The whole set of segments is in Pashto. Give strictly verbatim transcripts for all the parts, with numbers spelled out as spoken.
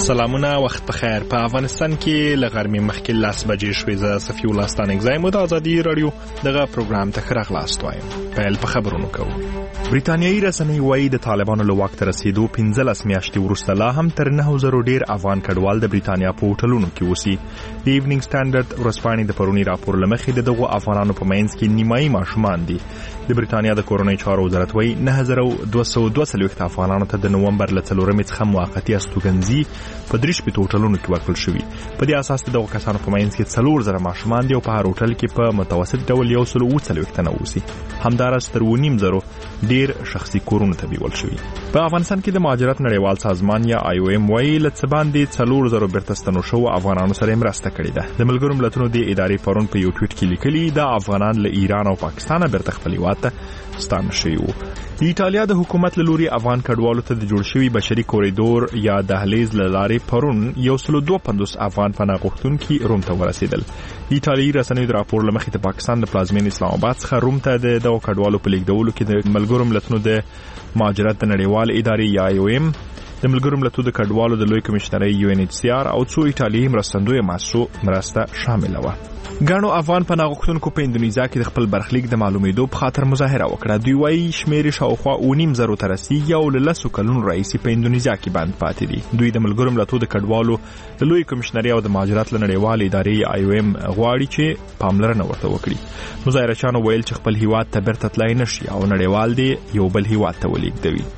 سلامونه، وخت بخیر. په افغانستان کې له غرمې مخکې لاس بجې شوې. زه صفي الله ستانکزی مو د ازادي رادیو دغه پروګرام ته ښه راغلاست وایم. پیل په خبرونو کوو. بریتانیایي رسنۍ وایي د طالبانو له واک ته رسېدو پنځلس میاشتې وروسته لا هم تر نهو زرو ډېر افغان کډوال د بریتانیا په هوټلونو کې اوسي. د ایونینګ سټانډرډ ورځپاڼې د پروني راپور له مخې د دغو افغانانو په منځ کې نیمایي ماشومان دي. د بریتانیا د کورنۍ چارو وزارت وایي نه زره دوه سوه دوه څلوېښت افغانانو ته د نومبر له څلورمې څخه موقتي استوګنځي په درې شپېته هوټلونو کې ورکړل شوي. په دې اساس د دغو کسانو په منځ کې څلور زره ماشومان دي او په هر هوټل کې په متوسط ډول یو سل اووه څلوېښت تنه اوسي. همداراز تر اووه نیم زرو ډېر شخصي کورونو ته بیول شوي. په افغانستان کې د مهاجرت نړیوال سازمان یا آی او ایم وایي له څه باندې څلور زرو بیرته ستنو شوو افغانانو سره مرسته کړې ده. د ملګرو ملتونو د ادارې پرون په یو ټویټ کې لیکلي دا افغانان له ایران او پاکستان بیرته خپل هیواد ته ستانه شوي وو. د ایټالیا د حکومت له لوري افغان کډوالو ته د جوړ شوي بشري کوریډور یا دهلیز له لارې پرون یو سل دوه پنځوس افغان پناه غوښتونکي روم ته ورسېدل. د ایټالیایي رسنیو د راپور له مخې د پاکستان د پلازمینې اسلام آباد څخه روم ته د دغو کډوالو په لیږدولو کې د ملګرو ملتونو د مهاجرت د نړیوال ادارې یا آی او ایم، د ملګرو ملتونو د کډوالو د لوی کمشنرۍ یو ان ایچ سی آر او څو ایټالیایي مرستندویه مؤسسو مرسته شامله وه. ګڼو افغان پناه غوښتونکو په اندونیزیا کې د خپل برخلیک د معلومېدو په خاطر مظاهره وکړه. دوی وایي شمېر شاوخوا اوه نیم زرو ته رسیږي او له لسو کلونو راهیسې په اندونیزیا کې بند پاتې دي. دوی د ملګرو ملتونو د کډوالو د لوی کمشنرۍ او د مهاجرت له نړیوالې ادارې آی او ایم غواړي چې پاملرنه ورته وکړي. مظاهرچیانو ویل چې خپل هیواد ته بیرته تلای نشي او نړیوال دی یو بل هیواد ته ولېږدوي.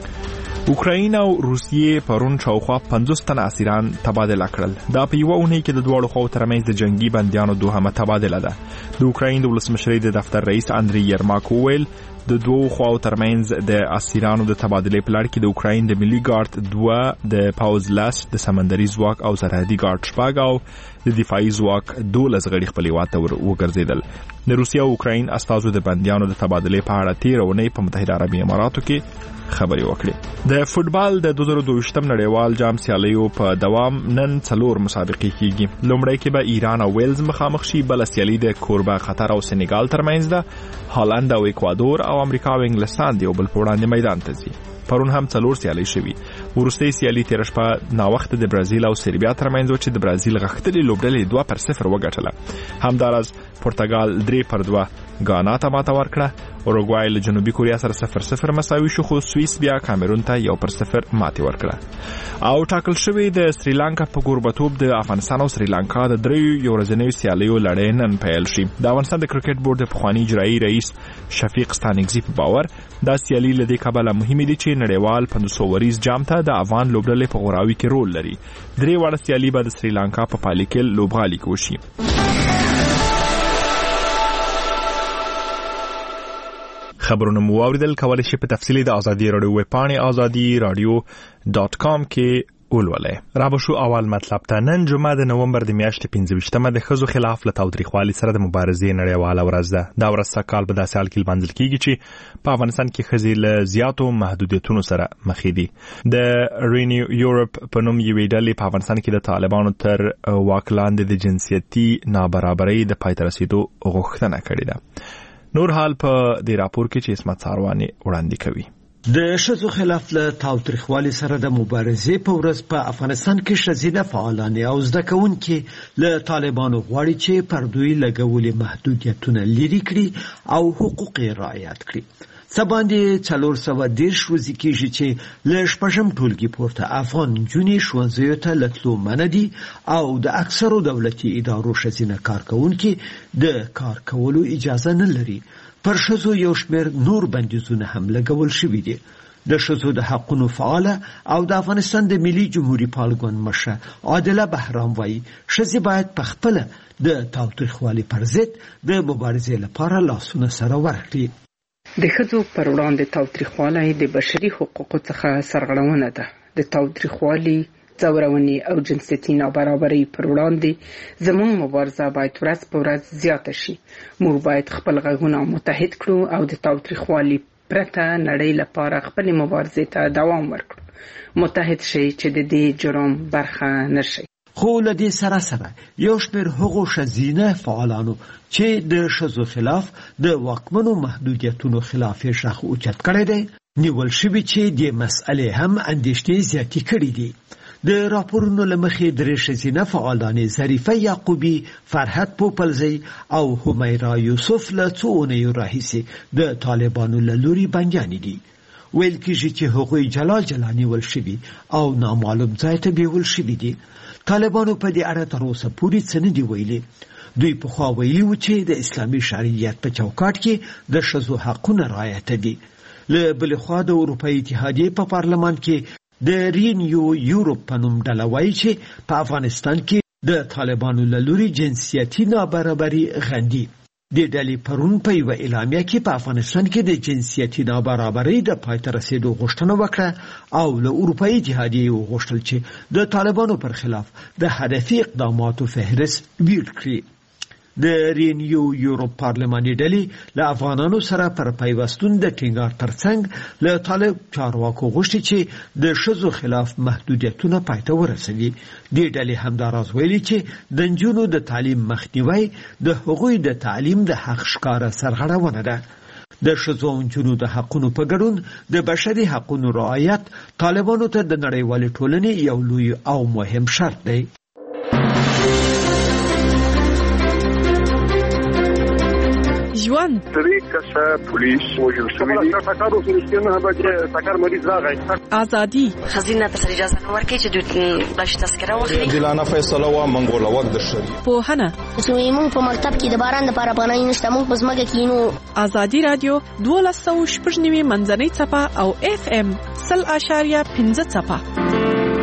اوکراین او روسیې پرون شاوخوا پنځوس تنه اسیران تبادله کړل. دا په یوه اونۍ کې د دواړو خواو ترمنځ د جنگي بندیانو دوهمه تبادله ده. د اوکراین د ولسمشرۍ د دفتر رئیس اندری یرماک وویل د دوو خواو ترمنځ د اسیرانو د تبادلې په لړ کې د اوکراین د ملي ګارد دوه، د پاوز لس، د سمندري ځواک او سرحدي ګارد شپږ او د دفاعي ځواک دولس غړي خپل هیواد ته وګرځېدل. د روسیې او اوکراین استازو د بندیانو د تبادلې په اړه تېره اونۍ په متحده عربي اماراتو کې خبرې وکړې. د فوټبال د دوه زره دوه نړیوال جام سیالیو په دوام نن څلور مسابقې کیږي. لومړی کې به ایران او ویلز مخامخ شي، بله سیالي د کوربه قطر او سنګال ترمنځ ده. هالند او اکوادور او امریکا او انګلستان د یو بل په وړاندې میدان ته ځي. پرون هم څلور سیالۍ شوي. وروستۍ سیالي تېره شپه ناوخته د برازیل او سربیا ترمنځ و چې د برازیل غښتلې لوبډلې دوه پر صفر وګټله. همداراز پرتګال درې پر دوه غانا ته ماته ورکړه. اوروګوای له جنوبي کوریا سره صفر صفر مساوي شو، خو سوئیس بیا کامرون ته یو پر صفر ماتې ورکړه. او ټاکل شوی د سریلانکا په کوربتوب د افغانستان او سریلانکا د دریو یو ورځنیو سیالیو لړۍ نن پیل شي. د افغانستان د کرکټ بورډ د پخواني اجرایي رئیس شفیق ستانکزي په باور دا سیالي له دې کبله مهمې دي چې نړیوال پنځوس اوریز جام ته د افغان لوبډلې په غوراوي کې رول لري. درې واړه سیالي به د سریلانکا په پالیکل لوبغالي کې وشي. خبرونه مو واوریدل. کولی شئ په تفصیلي د ازادي رادیو ویب پاڼې ازادي رادیو ډاټ کام کې ولولئ. را به شو اول مطلب ته. نن جمعه د نومبر د میاشتې پنځه ویشتمه د ښځو خلاف له تاوتریخوالي سره د مبارزې نړیواله ورځ ده. دا ورځ سږکال په داسې حال کې لمانځل کیږي چې په افغانستان کې ښځې له زیاتو محدودیتونو سره مخ دي. د رینیو یورپ په نوم یوې ډلې په افغانستان کې د طالبانو تر واک لاندې د جنسیتي نابرابرۍ د پای ته رسېدو غوښتنه کړې ده. نور حال په دې راپور کې چې اسمت ساروانی وړاندې کوي. د ښځو خلاف له تاوتریخوالي سره د مبارزې په ورځ په افغانستان کې ښځینه فعالان او زده کوونکي له طالبانو غواړي چې پر دوی لګولي محدودیتونه لرې کړي او حقوق یې رعایت کړي. څه باندې څلور سوه دېرش ورځې کېږي چې له شپږم ټولګي پورته افغان نجونې ښوونځیو ته له تلو منع دي او د اکثرو دولتي ادارو ښځینه کارکوونکي د کار کولو اجازه نه لري. پر ښځو یو شمېر نور بندیزونه هم لګول شوي دي. د ښځو د حقونو فعاله او د افغانستان د ملي جمهوري پال ګوند مشره عادله بهرام وایي ښځې باید په خپله د تاوتریخوالي پر ضد د مبارزې لپاره لاسونه سره ورکړي. د ښځو پر وړاندې تاوتریخوالی د بشري حقوقو څخه سرغړونه ده. د تاوتریخوالي، ځورونې او جنسیتي نابرابرۍ پر وړاندې زموږ مبارزه باید ورځ په ورځ زیاته شي. موږ باید خپل غږونه متحد کړو او د تاوتریخوالي پرته نړۍ لپاره خپل مبارزې ته دوام ورکړو. متحد شي چې د دې جرم برخه نشي. خو له دې سره سره یو شمېر هغو ښځینه فعالانو چې د ښځو خلاف د واکمنو محدودیتونو خلاف یې غږ اوچت کړی دی نیول شوي چې د مسئلې هم اندېښنې زیاتې کړې دي. د راپورونو لمخې درې ښځینه فعالانې ظریفه یعقوبی، فرحت پوپلزی او همیرا یوسف له څو اونیو راهیسې د طالبانو له لوري بندیانې دي. ویل کېږي چې هغوی جلا جلا نیول شوي او نامعلوم ځای ته بیول شوي دي. طالبانو په دې اړه تر اوسه پورې څه نه دي ویلي. دوی پخوا ویلي و چې د اسلامي شریعت په چوکاټ کې د ښځو حقونه رعایت دي. له بلې خوا د اروپایي اتحادیې په پارلمان کې د رینیو یوروپ په نوم ډله وایي چې په افغانستان کې د طالبانو له لوري جنسیتي نابرابري غندي. د ډلې پرون په یوه اعلامیه کې په افغانستان کې د جنسیتي نابرابرۍ د پای ته رسېدو غوښتنه وکړه او له اروپایي اتحادیې وغوښتل چې د طالبانو پر خلاف د هدفي اقداماتو فهرست ویل کړي. د رینیو یوروپ پارلماني ډلې له افغانانو سره پر پیوستون د ټینګار ترڅنګ له طالب چارواکو غوښتي چې د ښځو خلاف محدودیتونه پای ته ورسوي. دې ډلې همداراز ویلي چې د نجونو د تعلیم مخنیوی د هغوی د تعلیم د حق ښکاره سرغړونه ده. د ښځو او نجونو د حقونو په ګډون د بشري حقونو رعایت طالبانو ته د نړیوالې ټولنې یو لوی او مهم شرط دی. ژوند درې کسه پولیس وژل شوي دي. ټکر وشو نه بچي ټکر مریض راغی. ازادي خزینه ته اجازه نه ورکړي چې دوی بلش تذکره واخلي. عادلانه فیصله و منګوله وخت د شری. پوهنه چې موږ په مکتب کې د باران لپاره پناه نشته، موږ په ځمکه کې نو. ازادي رادیو دولس سوه شپږ نوي منځنۍ څپه او اف ام سل اشاریه پنځه څپه.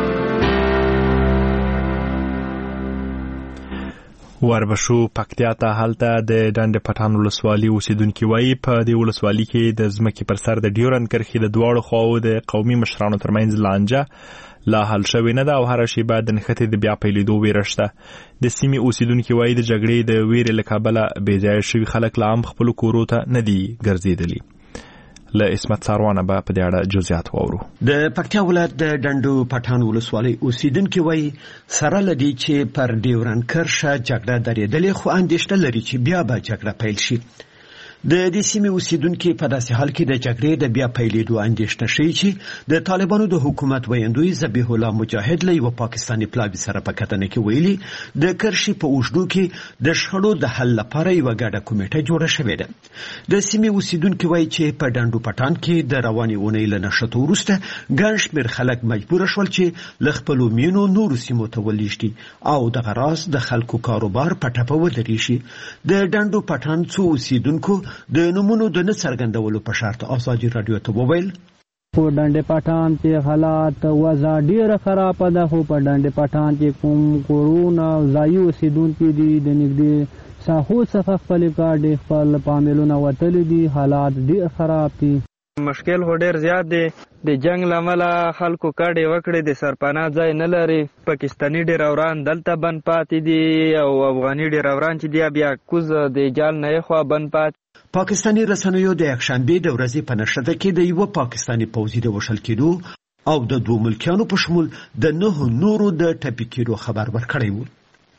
وربشو پکتیا ته هلته د ډنډ پټان ولسوالي اوسیدونکي وایي په دې ولسوالي کې د ځمکې پر سر د ډیورند کرښې د دواړو خواو د قومي مشرانو ترمنځ لانجه لا حل شوې نه ده او هره شیبه د نښتې د بیا پیلېدو ویره شته. د سیمې اوسیدونکي وایي د جګړې د ویرې له کبله بېځایه شوي خلک لا هم خپلو کورو ته نه دي ګرځېدلي. له اسمت ساروانه به په دې اړه جزئیات واورو. د پکتیا ولایت د ډنډو پټان ولسوالۍ اوسیدونکي وایي سره لدی چې پر ډیورند کرښه جګړه درېدلې، خو اندېښنه لري چې بیا به جګړه پیل شي. د دې سیمې اوسیدونکي په داسې حال کې د جګړې د بیا پیلېدو اندېښنه ښیي چې د طالبانو د حکومت ویندوی ذبیح الله مجاهد له یوه پاکستاني پلاوي سره په کتنه کې ویلي د کرښې په اوږدو کې د شخړو د حل لپاره یوه ګډه کمیټه جوړه شوې ده. د سیمې اوسیدونکي وایي چې په ډنډو پټان کې د روانې اونۍ له نښتو وروسته ګڼ شمېر خلک مجبوره شول چې له خپلو مینو نورو سیمو ته ولېږدي او دغه راز د خلکو کاروبار په ټپه ودرېږي. د ډنډو پټان څو اوسیدونکو د نمونو د نه څرګندولو په شرط ازادي رادیو ته وویل په ډنډ پټان کې حالات وضع ډیره خراب ده. خو په ډنډ پټان کې کوم کورونه ځایي اوسیدونکي دي د نږدې ساحو څخه خپل ګاډي خپل پاملونه وتلي دي. حالات ډیر خراب دي. مشکل هو ډیر زیات دی. د جنگ لامله خلکو کډې وکړې د سرپناه ځای نه لري. پاکستاني ډیروران دلته بند پاتې دي او افغاني ډیروران چې دی بیا کوز د جال نه خو بند پات. پاکستاني رسنیو د یکشنبه د ورځې په نشرته کې د یو پاکستاني پوځي د وشل کېدو او د دوه ملکیانو په شمول د نه نورو د ټپي کېدو خبر ورکړی و.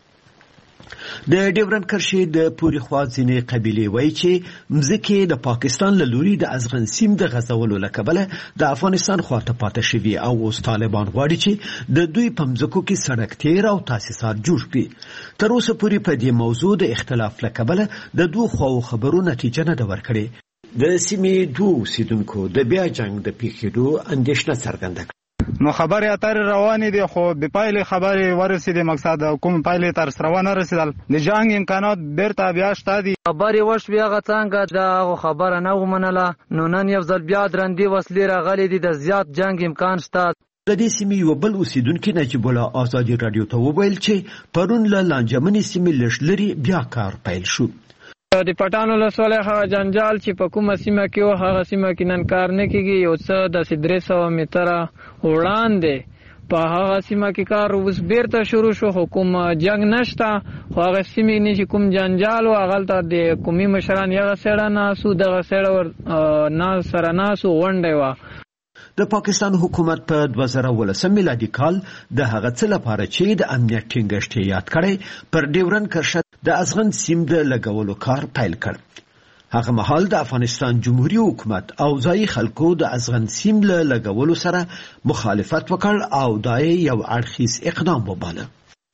د ډیورند کرښې د پوري خوا ځینې قبیلې وایي چې مځکې د پاکستان له لوري د ازغن سیم د غځولو له کبله د افغانستان خواته پاتې شوي او اوس طالبان غواړي چې د دوی په مځکو کې سړک تیر او تاسیسات جوړ کړي. تر اوسه پورې په دې موضوع د اختلاف له کبله د دوه خواو خبرو نتیجه نه ده ورکړې. د سیمې دوه اوسیدونکو د بیا جنگ د پیښېدو اندېښنه څرګنده کړه. نو خبرې اترې روانې دي خو به پایلې خبرې ورسېدې، مقصد کوم پایلې تر سره ونه رسېدل. د جنګ امکانات بیرته بیا شته دي. خبرې وشوې هغه څنګه دا خبره نه ومنله. نو نن یو ځل بیا درندې وسلې راغلې دي. د زیات جنګ امکان شته. د دې سیمې یو بل اوسیدونکي نجیب الله ازادي رادیو ته وویل چې پرون له لانجمنې سیمې لږ لرې بیا کار پیل شو. د پټان ولسوالۍ هغه جنجال چې په کومه سیمه کې و هغه سیمه کې نن کار نه کېږي. یو څه د درې سوه متره وړاندې په هغه سیمه کې کار اوس بیرته شروع شو. خو کوم جنګ نشته. خو هغه سیمې نه چې کوم جنجال و هغلته د قومي مشران یغه سړه ناسو دغه سړه نه سره ناسو غونډه وه. د پاکستان حکومت په دوه زره ولسم میلادي کال د هغه څه لپاره چې د امنیت ټینګښت یاد کړی پر ډیورند کرښه د ازغن سیم د لګولو کار پیل کړ. هغه مهال د افغانستان جمهوریت حکومت او ځایي خلکو د ازغن سیم له لګولو سره مخالفت وکړ او دا یو اړخیز اقدام وباله.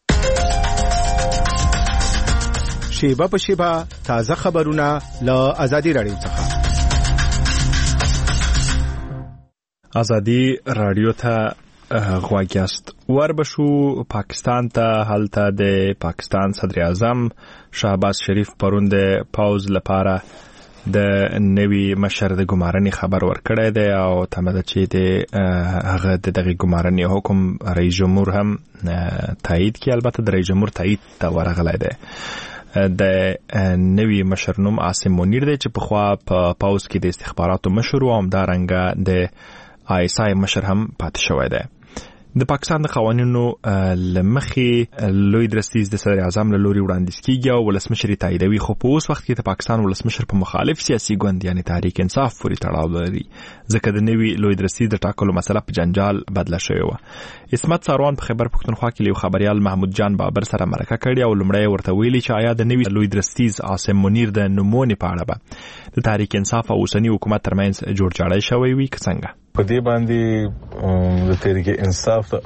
شیبه په شیبه تازه خبرونه له ازادي رادیو څخه. ازادي رادیو ته غواګیاست. وربشو پاکستان ته هلته د پاکستان صدر اعظم شهباز شریف پرون د پاوز لپاره د نوی مشر د ګمارنې خبر ورکړی دی او تمه چې د هغه د دغه ګمارنې حکم رئیس جمهور هم تایید کړي. البته د رئیس جمهور تایید ته ورغلی دی. د نوی مشر نوم عاصم منیر دی چې په خوا په پاوز کې د استخباراتو مشر او همدارنګه د آی اس آی مشر هم پاتې شوی دی. د پاکستان د قوانینو لمخې لوی درستیز د صدر اعظم له لوري وړاندیز کیږي او ولسمشر تاییدوي، خو په اوس وخت کې د پاکستان ولسمشر په مخالف سیاسي ګوند یعنی تحریک انصاف پورې تړاو لري، ځکه د نوي لوی درستیز د ټاکلو مسله په جنجال بدله شوې وه. عصمت ساروان په خیبر پښتونخوا کې له خبريال محمود جان بابر سره مرکه کړې او لومړی ورته ویلي چې آیا د نوي لوی درستیز عاصم منیر د نومونې په اړه به د تحریک انصاف او اوسنی حکومت ترمنځ جوړجاړی شوی وي که څنګه؟ په دې باندې د تحریک انصاف ته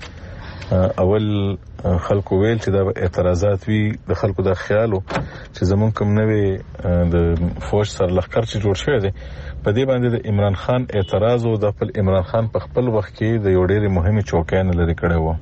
اړه اول خلکو ویل چې دا اعتراضات وی د خلکو د خیالو چې زمون کوم نوې د فوج سره لخر چې جوړ شوی دی په دې باندې د عمران خان اعتراض او د خپل عمران خان په خپل وخت کې د یو ډېر مهمه چوکۍ لري کړی و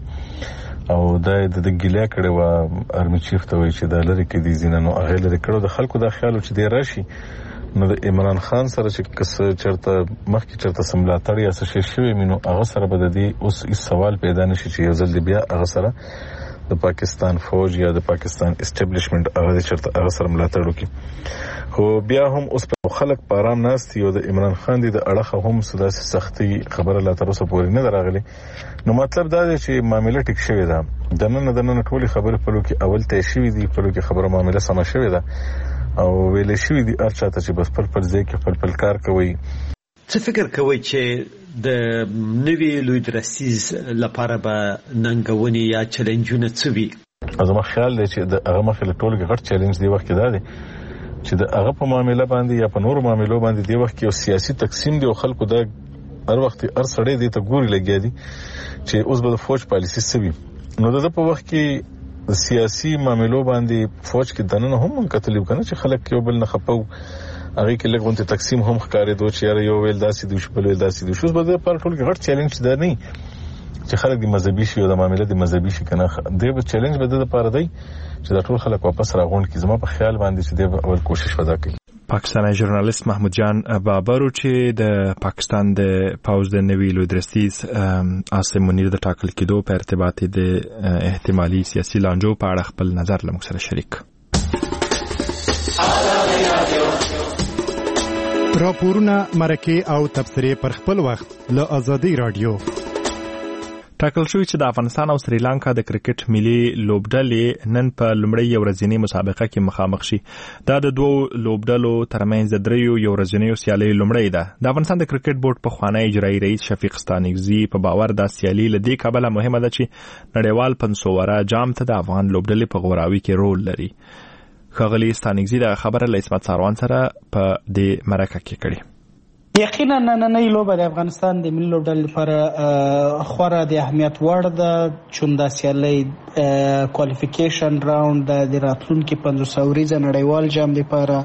او دا د ګیلا کړی و ارمی چیف ته وی چې دا لري کې دي زینانو هغه لري کړو د خلکو د خیالو چې دی راشي نو د عمران خان سره چې کس چرته مخکې چرته سملاتړ یا څه شوی مينو هغه سره به د دې اوس هیڅ سوال پیدا نشي چې یو ځل بیا هغه سره د پاکستان فوج یا د پاکستان اسټابلیشمنت هغه چرته هغه سره ملاتړ وکړي. خو بیا هم اوس په خلک په آرام ناست یو د عمران خان دی د اړه هم سداسي سختي خبره لا تر اوسه پورې نه دراغلي. نو مطلب دا دی چې معاملې ټیک شوی ده د نن د نن ټولي خبره په لو کې اول ته شوی دی په لو کې خبره معاملې سم شوی ده او ویل شوی دی ارچاته چې بس پر پر ځای کې پر پر کار کوي. څه فکر کوي چې د نوی لوی درستیز لپاره به ننګونی یا چیلنجونه څه وي؟ زما خیال دی چې د هغه مخه له ټولګي غټ چیلنج دی وخت کې دا دی چې د هغه په معاملې باندې یا په نورو معاملو باندې دی وخت کې یو سیاسي تقسیم دی او خلکو دا هر وخت هر سړی دی ته ګوري لګیا دي چې اوس به د فوج پالیسی سوي. نو د په وخت کې سیاسي معاملو باندې فوج کې دنه هم کتلې کنه چې خلک یو بل نه خپو هغه کې لګونته تقسیم هم ښکارې دوه چې یو ویل داسې دی شو بل ویل داسې دی شو. بده پر ټول کې غټ چیلنج ده نه چې خلک د مذهبي شي او د معاملې د مذهبي شي کنه د به چیلنج بده د پاره دی چې د ټول خلک واپس راغونډ کی. زما په خیال باندې چې د اول کوشش ودا کوي. پاکستانی ژورنالیست محمود جان بابر چې د پاکستان د پاوز د نوی لوی درستیز عاصم منیر د ټاکل کېدو په ارتباط د احتمالي سیاسي لانجو په اړه خپل نظر له موږ سره شریک. راپورونه مرکه او تبصره پر خپل وخت له ازادي رادیو. ټاکل شوی چې د افغانستان او سریلانکا د کرکټ ملي لوبډلې نن په لومړی ورځنی مسابقه کې مخامخ شي. دا د دوو لوبډلو ترمنځ د دریو یو ورځنیو سیالۍ لومړی ده. د افغانستان د کرکټ بورډ په خوانی اجرایي رئیس شفیق ستانکزي په باور دا سیالي له دې کبله مهمه ده چې نړیوال پنځوره جام ته د افغان لوبډلې په غوراوي کې رول لري. ښاغلي ستانکزي دا خبره له عصمت ساروان سره په دې مرکه کې کړې. یقینا نننۍ لوبه د افغانستان د ملي لوبډلې لپاره خورا د اهمیت وړ ده چون دا سیالۍ کوالیفیکیشن راوند د راتلونکي پنځوس اوریزه نړیوال جام لپاره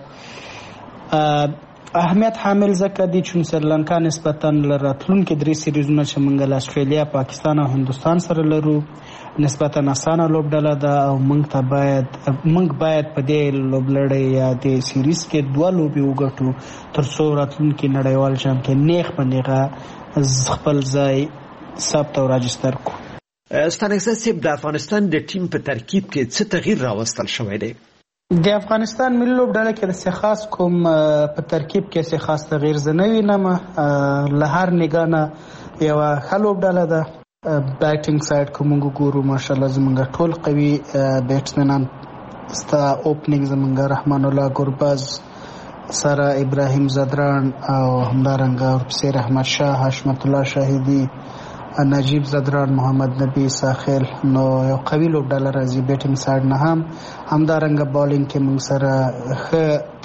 اهمیت حامل ځکه دی چون سریلانکا نسبتا راتلونکي درې سیریزونه چې موږ له استرالیا، پاکستان او هندوستان سره لرو نسبتا اسانه لوبډله ده او موږ ته باید موږ باید په دې لوبلړۍ یا د سیریز کې دوه لوبې وګټو تر څو راتلونکي نړیوال جام کې نیغ په نیغه خپل ځای ثبت او راجستر کو. ستانکزي صاحب د افغانستان د ټیم په ترکیب کې څه تغییر راوستل شوی دی؟ د افغانستان ملي لوبډله کې د خاص کوم په ترکیب کې څه خاص تغییر زه نه وینم. له هر نگاه نه یوه ښه لوبډله ده. بیټینګ سایډ که موږ ګورو ماشاءالله زموږ ټول قوي بیټسمنان ستا اوپننګ زموږ رحمان الله ګربز سره ابراهیم زدران او همدارنګه ورپسې رحمت شاه، حشمت الله شاهدي، نجیب زدران، محمد نبی ساخیل. نو یو قوي لوبډله راځي بیټینګ سایډ نه هم همدارنګه بالینګ کې موږ سره ښه